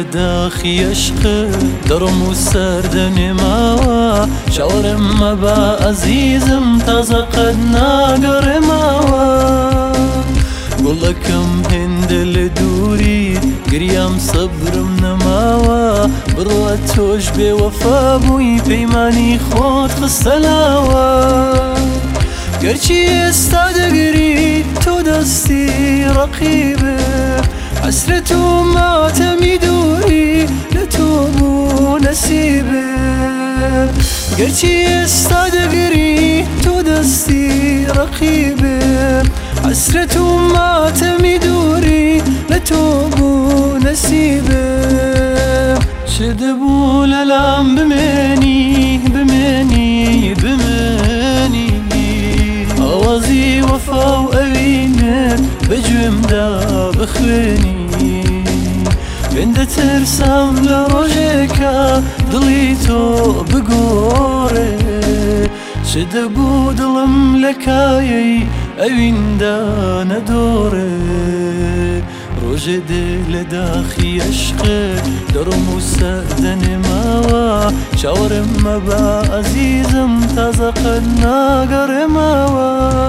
لداخي عشق درم و سردني ماوا شاورم مبا عزيزم تازه قد ناقر ماوا قولكم هند لدوري قريام صبرم نماوا بروت توش بوفا بوي بيماني خود خستلاوا گرچی استادگری تو دستی رقیبه حسرت و ماتمی دوری لتو بو نصیبه گرچی استادگری تو دستی رقیبه حسرت و ماتمی دوری لتو بو نصیبه شده بو للام بمنی بمنی بمنی آوازی وفا و اوینت بجوم دا بخوێنی بێندە ترسام لە ڕۆژێکە دڵی تۆ بگۆڕێ چ دەبوو دڵم لە کایەی ئەویندا نەدۆڕێ ڕۆژێ دێ لە داخی عەشقت دەڕۆم و سەردەنێ ماوە چاوەڕێم مەبە عەزیزم تازە قەت ناگەڕێمەوە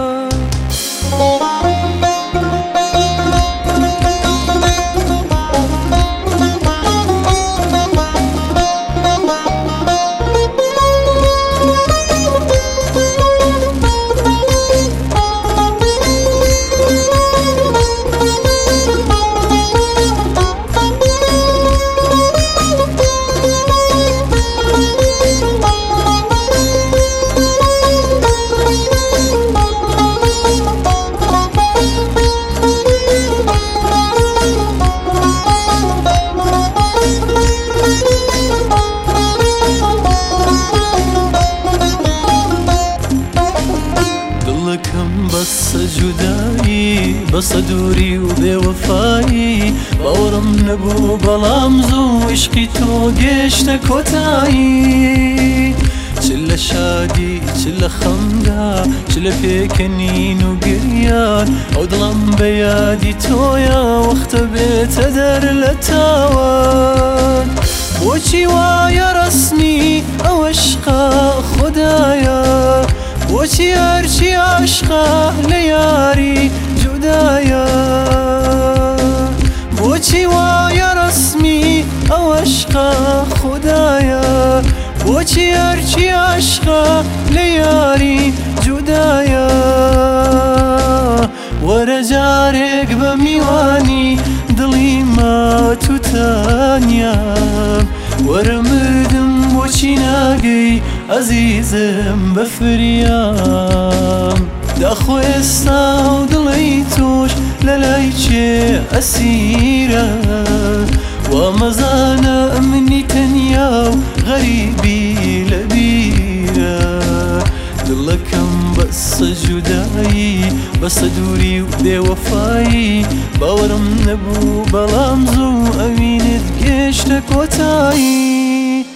بس جدایی بس دوری و بێوەفایی باوەڕم نەبوو بەڵام زوو عشقی تۆ گەیشتە کۆتایی چ لە شادی چ لە خەمدا چ لە پێکەنین و گریان ئەو دڵم بە یادی تۆیە وەختە بێتە دەر لە تاوان بۆچی وایە ڕەسمی ئەو عشقە خودایە بۆچی هەرچی عاشقە لە یاری جودایە بۆچی وایە ڕەسمی ئەو عشقە خودایە بۆچی هەرچی عاشقە لە یاری جودایە وەرە جارێک بە میوانی دڵی ماتوتانیام وەرە مردم بۆچی ناگەی عەزیزم بەفریام داخۆ ئێستا و دڵی تۆش لەلای چێ ئەسیرە وا مەزانە منی تەنیا و غەریبی لەبیرە دڵەکەم بەسە جودایی بەسە دووری و بێوەفایی باوەڕم نەبوو بەڵام زوو ئەوینت گەیشتە کۆتایی